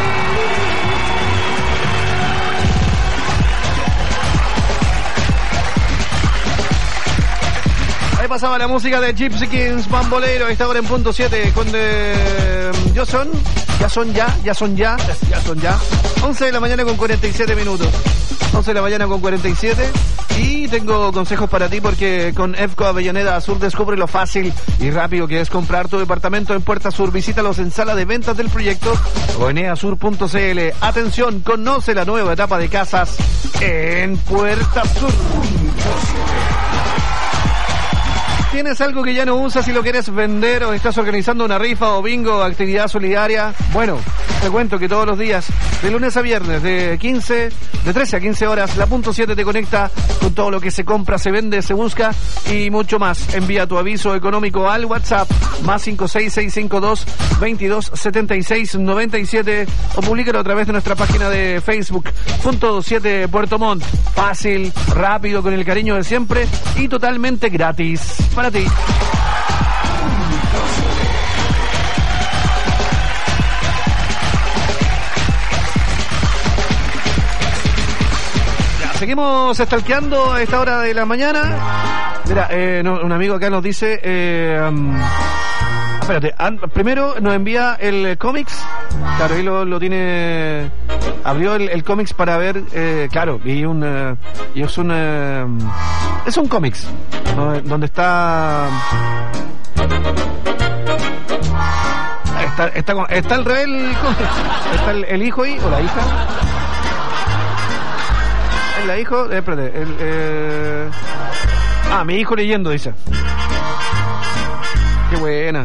Ahí pasaba la música de Gypsy Kings, Bambolero. Ahí está ahora en punto siete con de... ¿Ya son? ¿Ya son ya? ¿Ya son ya? ¿Ya son ya? once de la mañana con cuarenta y siete minutos. once de la mañana con cuarenta y siete. Y tengo consejos para ti porque con EFCO Avellaneda Sur descubre lo fácil y rápido que es comprar tu departamento en Puerta Sur. Visítalos en sala de ventas del proyecto o en easur punto cl. Atención, conoce la nueva etapa de casas en Puerta Sur. ¿Tienes algo que ya no usas y lo quieres vender o estás organizando una rifa o bingo o actividad solidaria? Bueno, te cuento que todos los días, de lunes a viernes, de quince, de trece a quince horas, la punto siete te conecta con todo lo que se compra, se vende, se busca y mucho más. Envía tu aviso económico al WhatsApp más cinco seis seis cinco dos veintidós setenta y seis noventa y siete o públicalo a través de nuestra página de Facebook, punto siete Puerto Montt. Fácil, rápido, con el cariño de siempre y totalmente gratis para ti. Ya, seguimos stalkeando a esta hora de la mañana. Mira, eh, no, un amigo acá nos dice... Eh, um, espérate, an, primero nos envía el cómics. Claro, ahí lo, lo tiene... Abrió el, el cómics para ver... Eh, claro, y un... Uh, y es un... Uh, es un cómics, ¿no? Donde está... Está, está, está el rebel, está el, el hijo ahí, o la hija. ¿Es la hijo? Eh, espérate, el, eh... Ah, mi hijo leyendo, dice. Qué buena.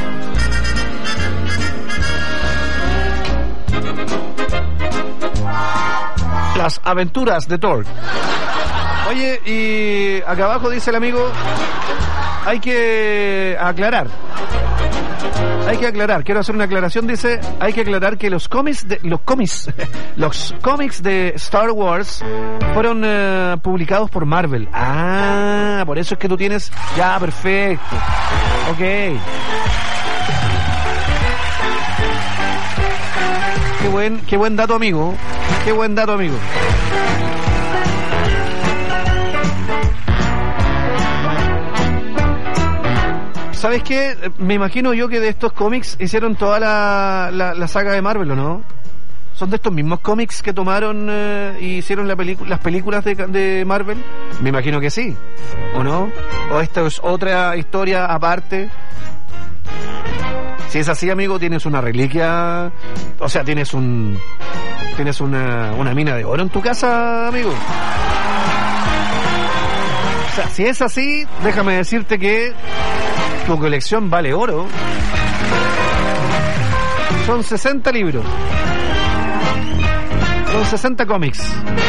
Las aventuras de Thor. Oye, y acá abajo dice el amigo, hay que aclarar. Hay que aclarar, quiero hacer una aclaración, dice, hay que aclarar que los cómics de, los cómics, los cómics de Star Wars fueron uh, publicados por Marvel. Ah, por eso es que tú tienes, ya, perfecto. Ok. Qué buen, qué buen dato, amigo. Qué buen dato, amigo. ¿Sabes qué? Me imagino yo que de estos cómics hicieron toda la, la, la saga de Marvel, ¿o no? ¿Son de estos mismos cómics que tomaron eh, y hicieron la pelicu- las películas de, de Marvel? Me imagino que sí, ¿o no? ¿O esta es otra historia aparte? Si es así, amigo, tienes una reliquia, o sea, tienes un tienes una, una mina de oro en tu casa, amigo. O sea, si es así, déjame decirte que tu colección vale oro. Son sesenta libros. Son sesenta cómics.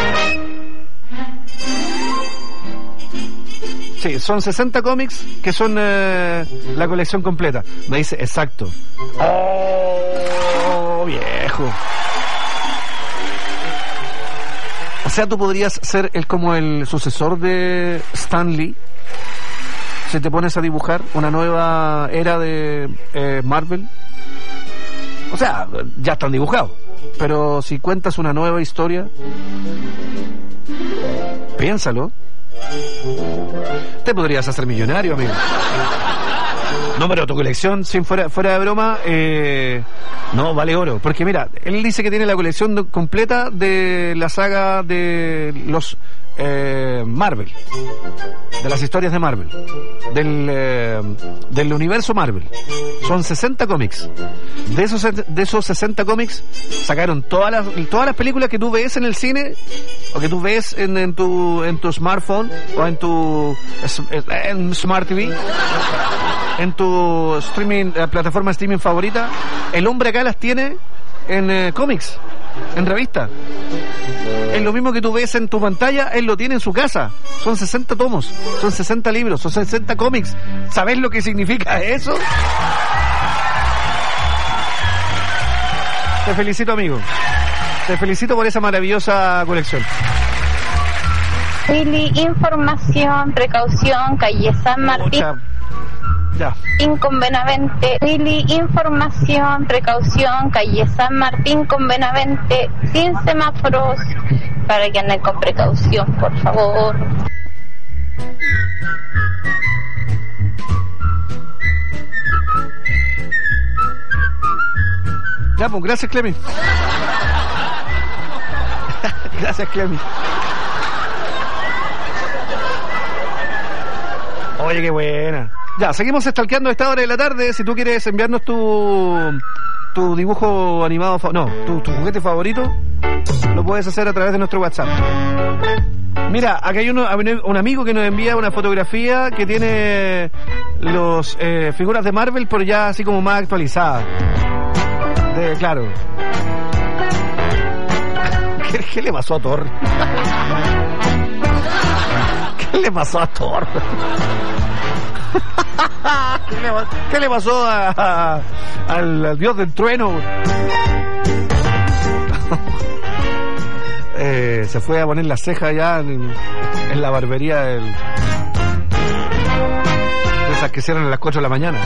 Sí, son sesenta cómics que son eh, la colección completa. Me dice, exacto. Oh, viejo. O sea, tú podrías ser el como el sucesor de Stan Lee. Si te pones a dibujar una nueva era de eh, Marvel. O sea, ya están dibujados. Pero si cuentas una nueva historia, piénsalo. Te podrías hacer millonario, amigo. No, pero tu colección, sin fuera, fuera de broma, eh, no, vale oro. Porque mira, él dice que tiene la colección de, completa de la saga de los eh, Marvel. De las historias de Marvel. Del, eh, del universo Marvel. Son sesenta cómics. De esos, de esos sesenta cómics sacaron todas las, todas las películas que tú ves en el cine o que tú ves en, en, tu, en tu smartphone o en tu en Smart T V, en tu streaming, eh, plataforma de streaming favorita. El hombre acá las tiene en eh, cómics, en revista. Es lo mismo que tú ves en tu pantalla, él lo tiene en su casa. Son sesenta tomos, son sesenta libros, son sesenta cómics. ¿Sabes lo que significa eso? Te felicito, amigo. Te felicito por esa maravillosa colección. Willy, información, precaución, calle San Martín. Pucha. Ya. Con Benavente, Willy, información, precaución, calle San Martín con Benavente, sin semáforos, para que anden con precaución, por favor. Ya, pues, gracias, Clemi. Gracias, Clemi. Oye, qué buena. Ya, seguimos stalkeando a esta hora de la tarde. Si tú quieres enviarnos tu tu dibujo animado, fa- no, tu, tu juguete favorito, lo puedes hacer a través de nuestro WhatsApp. Mira, acá hay uno, un amigo que nos envía una fotografía que tiene los eh, figuras de Marvel, pero ya así como más actualizadas. De, claro. ¿Qué, ¿Qué le pasó a Thor? ¿Qué le pasó a Thor? ¿Qué, le, ¿Qué le pasó a, a, al, al dios del trueno? eh, se fue a poner la ceja ya en, en la barbería del, de esas que cierran a las cuatro de la mañana.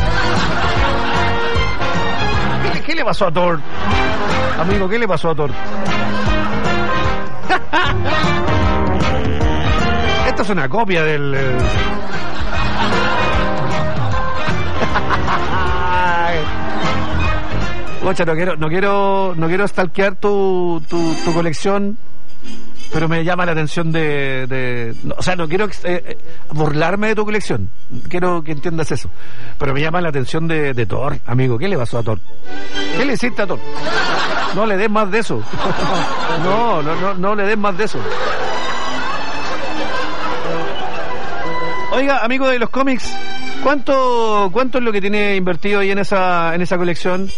¿Qué le, ¿Qué le pasó a Thor? Amigo, ¿qué le pasó a Thor? Esta es una copia del... Eh... Ocha, no quiero, no quiero, no quiero stalkear tu, tu, tu colección, pero me llama la atención de, de no, o sea, no quiero eh, burlarme de tu colección, quiero que entiendas eso, pero me llama la atención de, de Thor, amigo. ¿Qué le pasó a Thor? ¿Qué le hiciste a Thor? No le des más de eso. No, no, no, no le des más de eso. Oiga, amigo de los cómics, ¿cuánto, cuánto es lo que tiene invertido ahí en esa, en esa colección?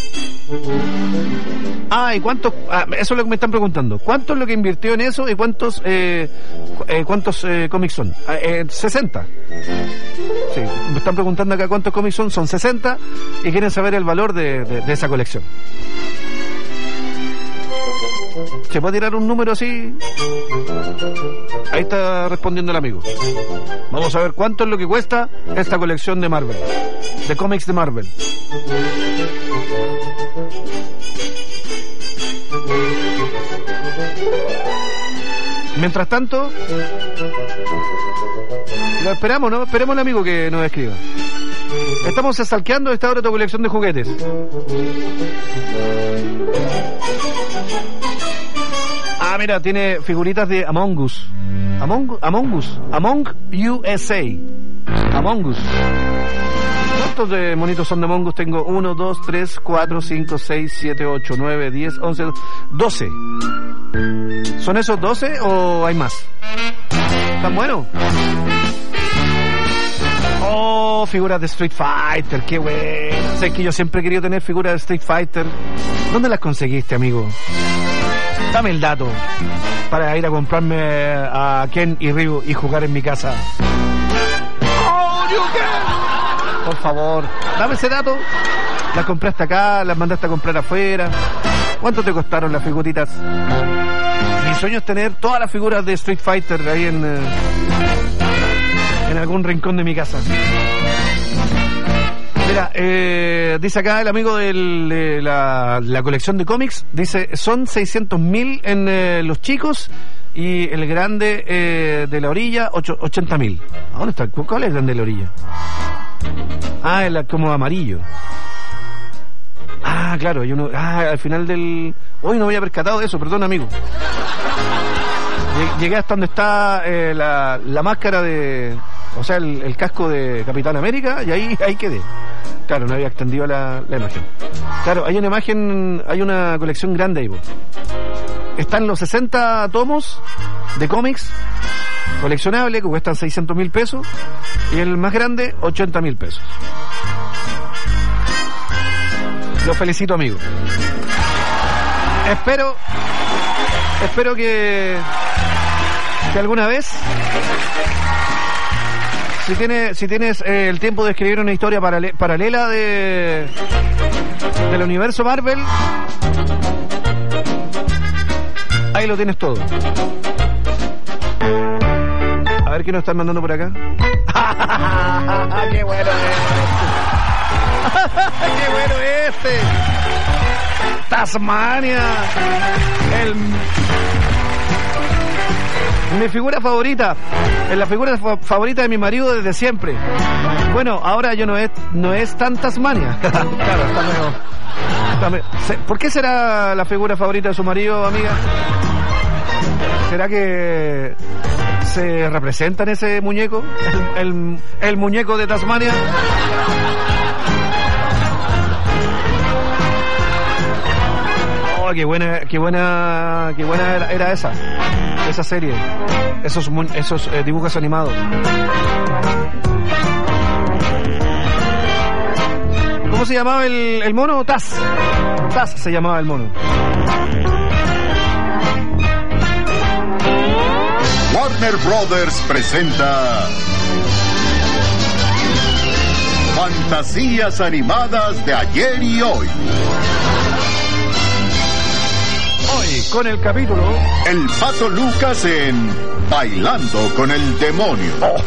Ah, ¿y cuántos? Ah, eso es lo que me están preguntando. ¿Cuánto es lo que invirtió en eso y cuántos eh, eh, cuántos eh, cómics son? Ah, eh, sesenta. Sí, me están preguntando acá cuántos cómics son. Son sesenta y quieren saber el valor de, de, de esa colección. ¿Se puede tirar un número así? Ahí está respondiendo el amigo. Vamos a ver cuánto es lo que cuesta esta colección de Marvel, de cómics de Marvel. Mientras tanto, lo esperamos, ¿no? Esperemos al amigo que nos escriba. Estamos stalkeando esta hora tu colección de juguetes. Ah, mira, tiene figuritas de Among Us. Among, Among Us. Among U S A. Among Us. ¿Cuántos de monitos son de Among Us? Tengo uno, dos, tres, cuatro, cinco, seis, siete, ocho, nueve, diez, once, doce. ¿Son esos doce o hay más? ¿Están buenos? Oh, figuras de Street Fighter, qué bueno. Sé que yo siempre he querido tener figuras de Street Fighter. ¿Dónde las conseguiste, amigo? Dame el dato para ir a comprarme a Ken y Ryu y jugar en mi casa. Oh, you can. Por favor, dame ese dato. ¿Las compraste acá? ¿Las mandaste a comprar afuera? ¿Cuánto te costaron las figuritas? Mi sueño es tener todas las figuras de Street Fighter ahí en, eh, en algún rincón de mi casa. Mira, eh, dice acá el amigo de la, la colección de cómics, dice, son seiscientos mil en eh, los chicos y el grande eh, de la orilla, ochenta mil. ¿A dónde está? ¿Cuál es el grande de la orilla? Ah, es la, como amarillo. Ah, claro, hay uno, ah, al final del... Hoy no me había percatado de eso, perdón, amigo. Llegué hasta donde está eh, la, la máscara de... O sea, el, el casco de Capitán América, y ahí, ahí quedé. Claro, no había extendido la, la imagen. Claro, hay una imagen, hay una colección grande ahí, vos. Están los sesenta tomos de cómics coleccionables que cuestan seiscientos mil pesos, y el más grande, ochenta mil pesos. Los felicito, amigo. Espero, espero que, que alguna vez, si tienes, si tienes eh, el tiempo de escribir una historia parale- paralela de del universo Marvel, ahí lo tienes todo. A ver qué nos están mandando por acá. ¡Qué bueno este! ¡Qué bueno este! Tasmania. El... Mi figura favorita. Es la figura fa- favorita de mi marido desde siempre. Bueno, ahora yo no es, no es tan Tasmania. Claro, está medio, está medio... ¿Por qué será la figura favorita de su marido, amiga? ¿Será que se representa en ese muñeco? El, el, el muñeco de Tasmania. Oh, qué buena, qué buena, qué buena era, era esa, esa serie, esos, esos eh, dibujos animados. ¿Cómo se llamaba el, el mono? Taz. Taz se llamaba el mono. Warner Brothers presenta Fantasías animadas de ayer y hoy. Hoy con el capítulo El Pato Lucas en Bailando con el Demonio. Oh.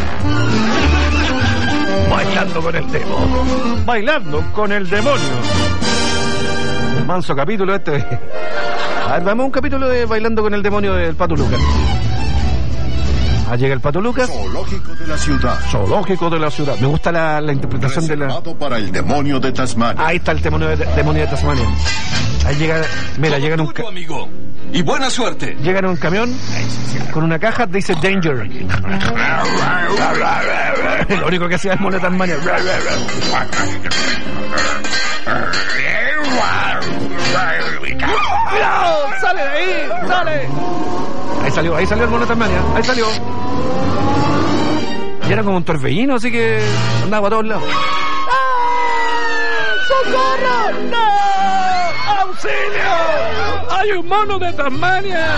Bailando con el demonio. Bailando con el demonio. Manso capítulo este. A ver, vamos a un capítulo de Bailando con el Demonio del Pato Lucas. Ah, llega el Pato Lucas. Zoológico de la ciudad. Zoológico de la ciudad. Me gusta la, la interpretación Reservado de la... para el demonio de Tasmania. Ahí está el demonio de, demonio de Tasmania. Ahí llega... Mira, llega en un... Tuyo, amigo. Y buena suerte. Llega en un camión con una caja, dice Danger. Lo único que hacía el mono de Tasmania. ¡Cuidado! ¡Sale de ahí! ¡Sale! Ahí salió, ahí salió el mono de Tasmania. Ahí salió. Y era como un torbellino, así que andaba a todos lados. ¡Ah! ¡Socorro! ¡No! ¡Auxilio! ¡Hay un mono de Tasmania!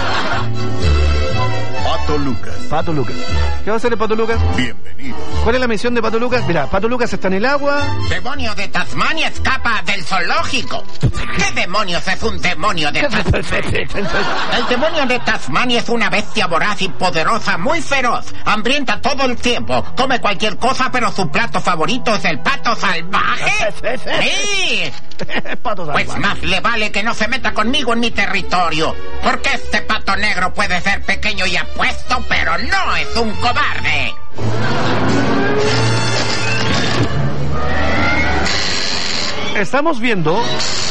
Pato Lucas. Pato Lucas. ¿Qué va a hacer el Pato Lucas? Bienvenido. ¿Cuál es la misión de Pato Lucas? Mira, Pato Lucas está en el agua. Demonio de Tasmania escapa del zoológico. ¿Qué demonios es un demonio de Tasmania? El demonio de Tasmania es una bestia voraz y poderosa, muy feroz, hambrienta todo el tiempo. Come cualquier cosa, pero su plato favorito es el pato salvaje. ¡Sí! Pato salvaje. Pues más le vale que no se meta conmigo en mi territorio. Porque este pato negro puede ser pequeño y apuesto, pero no es un cobarde. Estamos viendo